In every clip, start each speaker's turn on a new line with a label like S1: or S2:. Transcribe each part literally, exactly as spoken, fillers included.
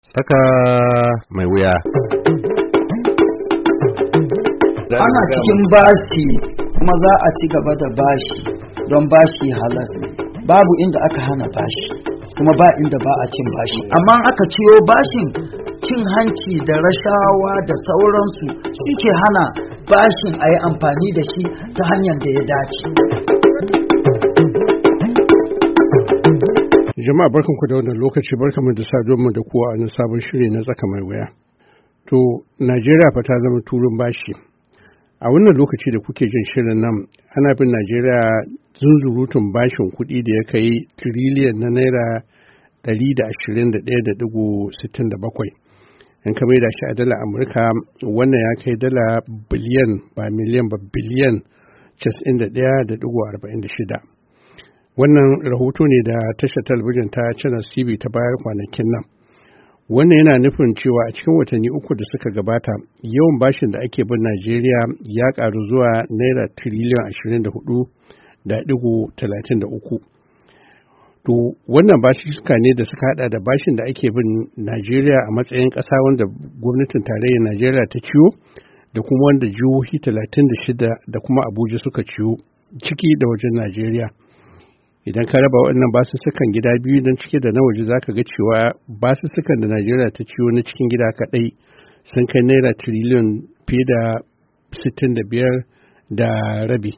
S1: Tsaka mai wuya.
S2: Ana cikin bashi kuma za a ci gaba da bashi don bashi halas ne. Babu inda aka hana bashi kuma ba inda ba a cin bashi. Amma aka ciyo bashin cin hanci da rashawa da sauransu suke hana bashin a yi amfani da shi ta hanyar da ya dace.
S3: Jama'a barkanku da wannan lokaci, barkanmu da saduwa da kowa a nan sabon shiri na tsaka mai wuya. To, Najeriya fa ta zama turun bashi. A wannan lokaci da kuke jin shirin nan, ana bin Najeriya zunzurutun bashin kuɗi da ya kai tiriliyan na naira ɗari da ashirin da ɗaya da ɗigo sittin da bakwai. In ka maida shi a dala Amurka, wannan ya kai dala biliyan ba miliyan ba biliyan casa'in da ɗaya da ɗigo arba'in da shida. Wannan rahoto ne da tashar talabijin ta Channels T V ta bayar kwanakin nan. Wannan yana nufin cewa a cikin watanni uku da suka gabata, yawan bashin da ake bin Najeriya ya karu zuwa naira tiriliyan ashirin da hudu da digo talatin da uku. To wannan bashi suka ne da suka hada da bashin da ake bin Najeriya a matsayin ƙasa wanda gwamnatin tarayyar Najeriya ta ciyo, da kuma wanda jihohi talatin da shida da kuma Abuja suka ciyo ciki da wajen Najeriya. Idan ka raba waɗannan basussukan gida biyu don cike da na waje, za ka ga cewa basussukan da Najeriya ta ciyo na cikin gida kaɗai sun kai naira tiriliyan fiye da sittin da biyar da rabi.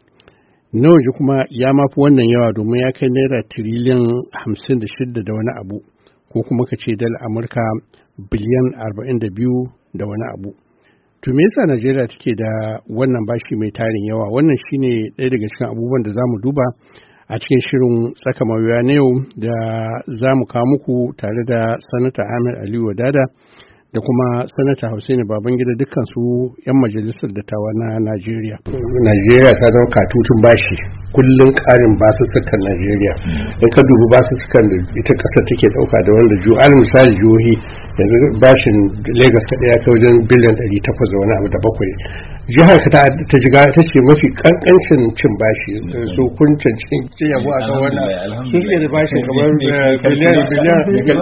S3: Na waje kuma ya mafi wannan yawa domin ya kai naira tiriliyan hamsin da shida da wani abu, ko kuma ka ce dala Amurka biliyan arba'in da biyu da wani abu. To me yasa Najeriya take da wannan bashi mai tarin yawa? Wannan shine ɗaya daga cikin abubuwan da za mu duba a cikin shirin tsaka mawuya na yau da za mu kawo muku tare da sanata Ahmed Aliyu Wadada da kuma sanata Hussaini Babangida, dukkan su 'yan majalisar dattawa na Najeriya.
S4: Najeriya ta zama katutun bashi, kullum ƙarin basussukan Najeriya. In ka dubi basussukan da ita ƙasar take ɗauka da wanda ju al misali jihohi, yanzu bashin Lagos kaɗai ya kai wajen biliyan ɗari takwas da wani abu da bakwai. Jihar ta ta jiga ta ce mafi kankancin cin bashi, su kun cancin cin yabo a kan wannan sun iya da bashin kamar biliyan biliyan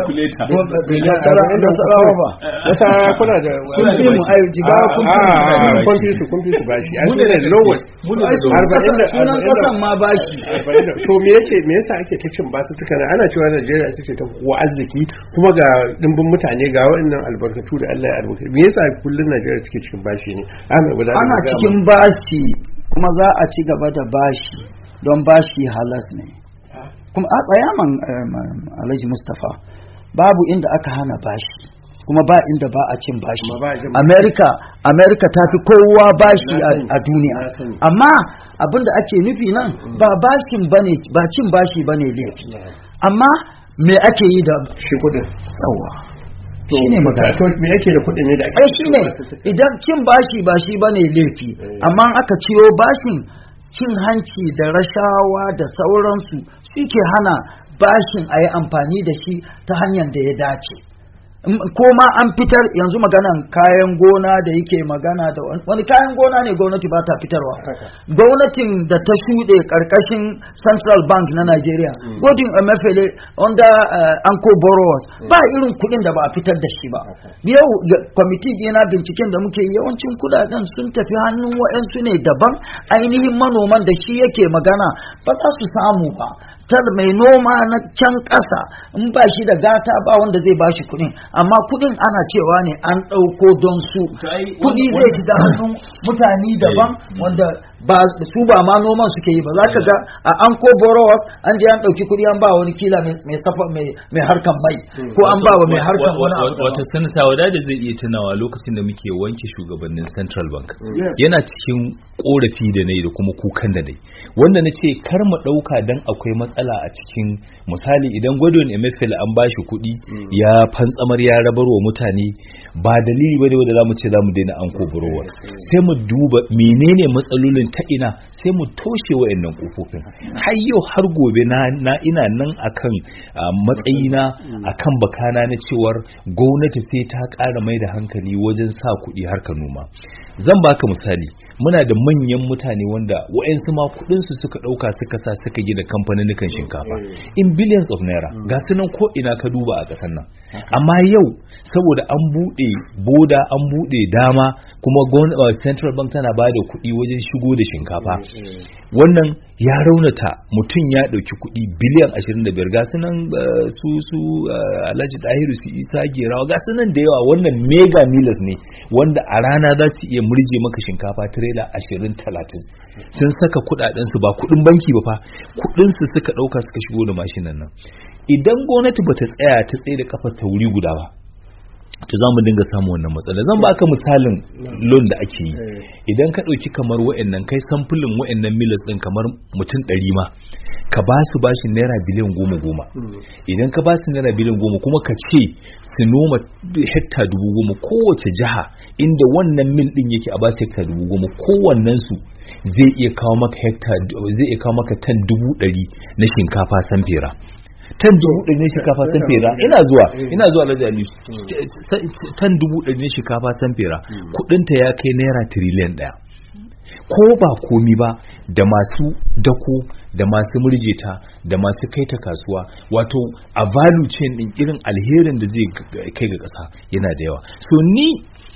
S4: biliyan da sarawa ba. Wata kuna da
S2: sun fi mu ayo jiga
S4: kun fi su kun fi su bashi. Ai su ne lowest arba'in da
S2: sunan kasan ma bashi.
S4: To me yake me yasa ake ta cin basu tukana? Ana cewa Najeriya ita ce ta kuwa arziki kuma ga dimbin mutane ga waɗannan albarkatu da Allah ya albarkatu. Me yasa kullun Najeriya take cikin bashi ne?
S2: Ana cikin bashi kuma za a ci gaba da bashi don bashi halas ne. Kuma a tsaya man Alhaji Mustapha, babu inda aka hana bashi kuma ba inda ba a cin bashi. America America ta fi kowa bashi a duniya, amma abinda ake nufi nan ba bashin bane, ba cin bashi bane laifi, amma me ake yi da
S4: shi kudin?
S2: Yawa shi ne magana.
S4: To me yake da kuɗi ne da ake?
S2: Eh shi ne, idan cin bashi ba shi bane laifi, amma aka ciyo bashin cin hanci da rashawa da sauransu suke hana bashin a yi amfani da shi ta hanyar da ya dace. Ko ma an fitar yanzu maganan kayan gona da yake magana da wani kayan gona ne gwamnati ba ta fitarwa. Gwamnatin da ta shuɗe ƙarƙashin Central Bank na Najeriya, Godwin Emefiele under uh, Anko Borrowers, ba irin kuɗin da ba a fitar da shi ba. Yau kwamiti yana binciken da muke yawancin kuɗaɗen sun tafi hannun wa'yansu ne daban, ainihin manoman da shi yake magana ba za su samu ba. Tar mai noma na can ƙasa in ba shi da gata ba wanda zai ba shi kuɗin, amma kuɗin ana cewa ne an ɗauko don su. Kuɗi zai shiga hannun mutane daban wanda ba su ba ma noman suke yi ba. Za ka ga a Anko Borrowers an je an ɗauki kuɗi an ba wani kila mai safa mai harkan mai, ko an ba wa mai harkan wani abu.
S5: Wata sanata wadda zai iya tunawa lokacin da muke wanke shugabannin Central Bank, yana cikin korafi da nayi da kuma kukan da nayi, wanda na ce kar mu ɗauka dan akwai matsala a cikin, misali idan Godwin Emefiele an bashi kuɗi ya fantsamar ya rabar wa mutane, ba dalili bane wanda zamu ce zamu daina Anko Borrowers. Sai mu duba menene matsalolin ta ina sai mu toshe wayannan kofofin. Har yau har gobe na, na ina nan akan uh, matsayina akan bakana na cewar gwamnati sai ta ƙara mai da hankali wajen sa kuɗi harkar noma. Zan baka misali, muna da manyan mutane wanda wayansu ma kuɗin su suka ɗauka suka sa suka gina kamfanin shinkafa in billions of naira, ga su nan ko ina ka duba a ƙasar nan. Amma yau saboda an buɗe boda, an buɗe dama, kuma central bank tana ba da kuɗi wajen shigo da shinkafa, wannan ya raunata mutum ya ɗauki kuɗi biliyan ashirin da biyar, ga su nan su su Alhaji Dahiru, su Isa Gerawa, ga su nan da yawa, wannan mega millers ne wanda a rana za su iya murje maka shinkafa tirela ashirin talatin. Sun saka kuɗaɗen su, ba kuɗin banki ba fa, kuɗin su suka ɗauka suka shigo da mashinan nan. Idan gwamnati bata tsaya ta tsaye da kafar ta wuri guda ba, to za mu dinga samu wannan matsala. Zan baka misalin loan da ake yi. Idan ka ɗauki kamar wa'annan, kai samfulin wa'annan millers ɗin kamar mutum ɗari ma, ka ba su bashin naira biliyan goma goma. Idan ka ba su naira biliyan goma kuma ka ce su noma hekta dubu goma kowace jiha, inda wannan mil ɗin yake a ba su hekta dubu goma, kowannen su zai iya kawo maka hekta, zai iya kawo maka tan dubu ɗari na shinkafa samfera. Tan dubu ɗari na shinkafa samfera, ina zuwa ina zuwa Alhaji Aliyu, tan dubu ɗari na shinkafa samfera kuɗinta ya kai naira tiriliyan ɗaya. Ko ba komi ba, da masu dako, da masu murjeta, da masu kai ta kasuwa, wato a value chain din irin alherin da zai kai ga ƙasa yana da yawa. So ni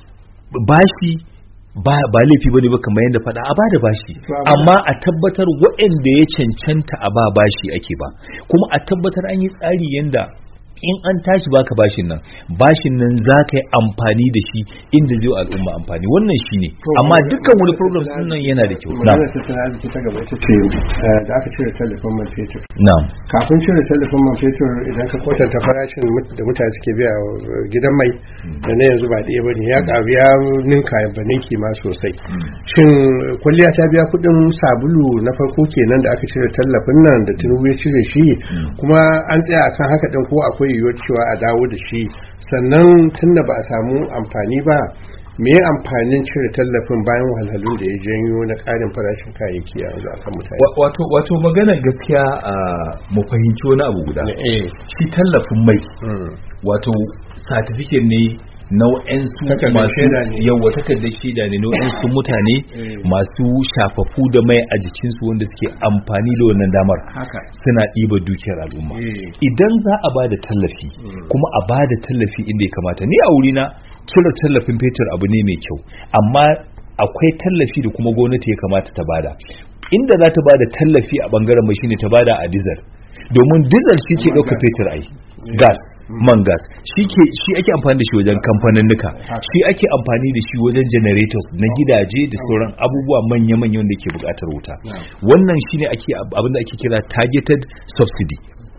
S5: bashi ba ba laifi bane ba, kamar yadda faɗa a bada bashi, amma a tabbatar waɗanda ya cancanta a ba bashi ake ba, kuma a tabbatar an yi tsari yanda in an tashi baka bashin nan, bashin nan za ka yi amfani da shi inda zai al'umma amfani. Wannan shi ne, amma dukkan wani program sun nan yana da kyau. Na
S4: tattalin arziki ta gaba ita ce da aka cire tallafin man fetur.
S5: Na
S4: kafin cire tallafin man fetur, idan ka kwatanta farashin da mutane suke biya gidan mai da na yanzu ba ɗaya ba ne, ya ƙaru ya ninka ba ninki ma sosai. Shin kwalliya ta biya kuɗin sabulu na farko kenan da aka cire tallafin nan da Tinubu ya cire shi, kuma an tsaya akan haka ɗin ko akwai yiwuwar cewa a dawo da shi? Sannan tunda ba a samu amfani ba, me ya amfanin cire tallafin bayan wahalhalun da ya janyo na ƙarin farashin kayayyaki a yanzu akan mutane?
S5: Wato wato magana gaskiya, a mu fahimci wani abu guda. Shi tallafin mai wato certificate ne na wa'ansu masu yawa, takardar shaida ne na wa'ansu mutane masu shafafu da mai a jikinsu wanda suke amfani da wannan damar suna ɗiba dukiyar al'umma. Idan za a ba da tallafi, kuma a ba da tallafi inda ya kamata, ni a wurina cire tallafin fetur abu ne mai kyau, amma akwai tallafi da kuma gwamnati ya kamata ta bada. Inda za ta bada tallafi a bangaren mai shine ta bada a diesel, domin diesel shi ke ɗauka fetur ai, gas, man gas shi ke shi ake amfani da shi wajen kamfaninnika, shi ake amfani da shi wajen generators na gidaje da sauran abubuwa manya-manya wanda ke buƙatar wuta. Wannan shine ake abin da ake kira targeted subsidy.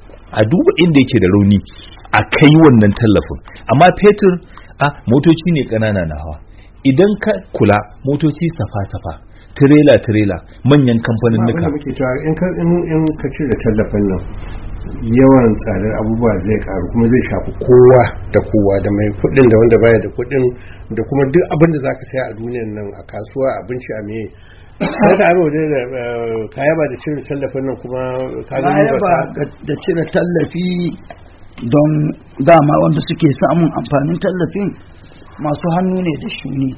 S5: A duba inda yake da rauni a kai wannan tallafin, amma fetur a motoci ne ƙanana na hawa. Idan ka kula, motoci safa-safa, tirela-tirela, manyan kamfanin nuka.
S4: In ka cire tallafin nan, yawan tsadar abubuwa zai karu, kuma zai shafi kowa da kowa, da mai kudin da wanda baya da kudin, da kuma duk abin da zaka saya a duniyar nan, a kasuwa, abinci, a meye. Sai ta aro da kaya ba da cire tallafin nan, kuma ka ga
S2: ba da cire tallafi don dama wanda suke samun amfanin tallafin masu hannu ne da shuni.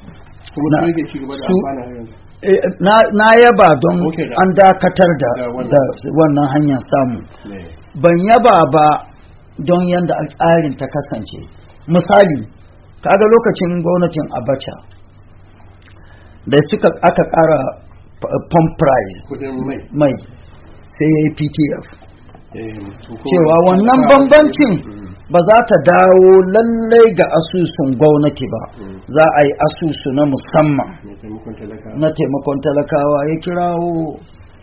S2: Na yaba don an dakatar da wannan hanyar samu, ban yaba ba don yadda tsarin ta kasance. Misali, kaga lokacin gwamnatin Abacha da suka aka kara pump price mai, sai ya yi P T F cewa wannan bambancin ba za ta dawo lallai ga asusun gwamnati ba, za a yi asusu na musamman na taimakon talakawa. Ya kirawo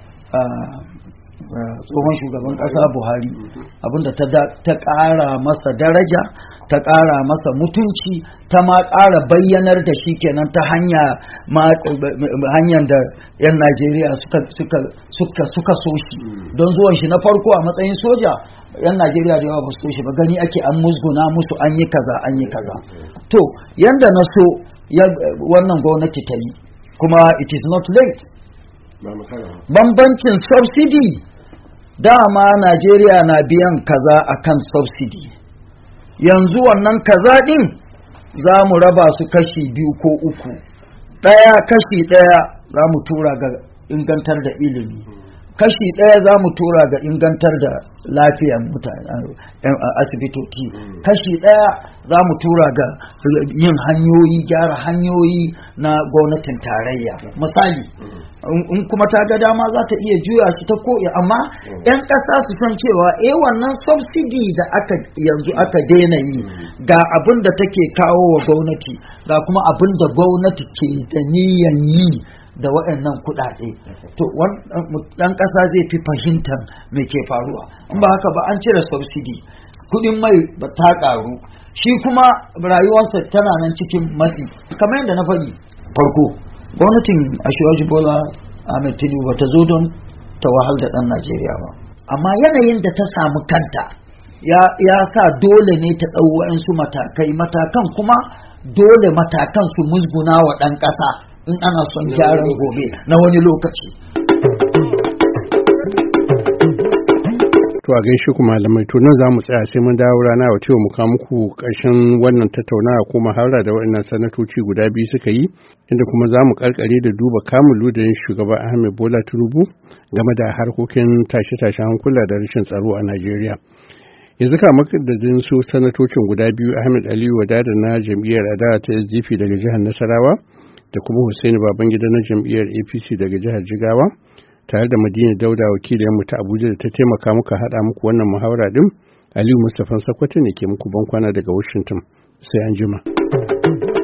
S2: tsohon shugaban ƙasa Buhari, abinda ta ƙara masa daraja, ta ƙara masa mutunci, ta ma ƙara bayyanar da shi kenan ta hanyar da 'yan Najeriya suka so shi. Don zuwan shi na farko a matsayin soja, 'yan Najeriya da yawa ba su so shi ba, gani ake an musguna musu, an yi kaza an yi kaza. To yanda na so wannan gwamnati ta yi, kuma it is not late, bambancin subsidy dama Najeriya na biyan kaza akan subsidy, yanzu wannan kaza din za mu raba su kashi biyu ko uku, ɗaya kashi ɗaya za mu tura ga ingantar da ilimi, kashi ɗaya za mu tura ga ingantar da lafiyar mutane asibitoci, kashi ɗaya za mu tura ga yin hanyoyi, gyara hanyoyi na gwamnatin tarayya misali. In kuma ta ga dama za ta iya juya shi ta koya, amma 'yan ƙasa su san cewa eh wannan subsidy da aka yanzu aka daina yi ga abin da take kawo wa gwamnati, ga kuma abin da gwamnati ke da niyan yi da waɗannan kuɗaɗe, to ɗan ƙasa zai fi fahimtar me ke faruwa. In ba haka ba an cire subsidy, kuɗin mai ba ta ƙaru, shi kuma rayuwarsa tana nan cikin matsi. Kamar yadda na faɗi farko, gwamnatin Ashwaji Bola Ahmed Tinubu ba ta zo don ta wahal da ɗan Najeriya ba, amma yanayin da ta samu kanta ya, ya sa dole ne ta ɗau wa'insu matakai, matakan kuma dole matakan su musguna wa ɗan ƙasa in ana son gyaran gobe na wani lokaci.
S3: To a gaishe ku malamai, to nan za mu tsaya sai mun dawo rana wa cewa mu kawo muku ƙarshen wannan tattaunawa ko muhawara da waɗannan sanatoci guda biyu suka yi, inda kuma za mu karkare da duba kamun ludayin shugaba Ahmed Bola Tinubu game da harkokin tashe-tashen hankula da rashin tsaro a Najeriya. Yanzu kama da su sanatocin guda biyu, Ahmed Aliyu Wadada na jam'iyyar adawa ta S D P daga jihar Nasarawa da kuma Hussaini Babangida na jam'iyyar A P C daga jihar Jigawa, tare da Madina Dauda wakiliyarmu ta Abuja da ta taimaka muka haɗa muku wannan muhawara din. Aliyu Mustapha Sakwata ne ke muku bankwana daga Washington. Sai an jima.